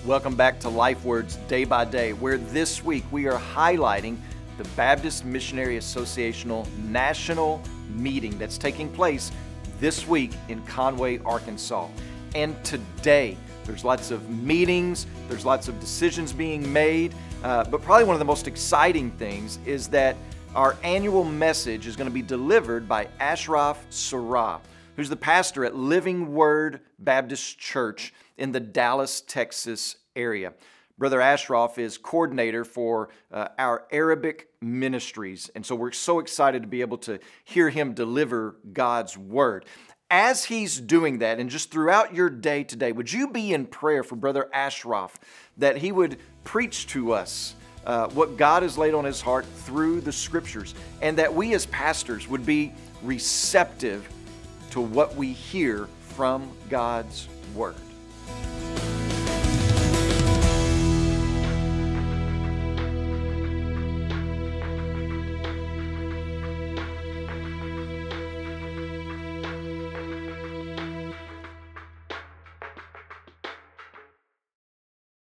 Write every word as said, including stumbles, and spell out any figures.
Welcome back to Life Words Day by Day, where this week we are highlighting the Baptist Missionary Associational National Meeting that's taking place this week in Conway, Arkansas. And today, there's lots of meetings, there's lots of decisions being made, uh, but probably one of the most exciting things is that our annual message is going to be delivered by Ashraf Sarah, who's the pastor at Living Word Baptist Church in the Dallas, Texas area. Brother Ashraf is coordinator for uh, our Arabic ministries, and so we're so excited to be able to hear him deliver God's Word. As he's doing that, and just throughout your day today, would you be in prayer for Brother Ashraf that he would preach to us uh, what God has laid on his heart through the Scriptures, and that we as pastors would be receptive to what we hear from God's Word.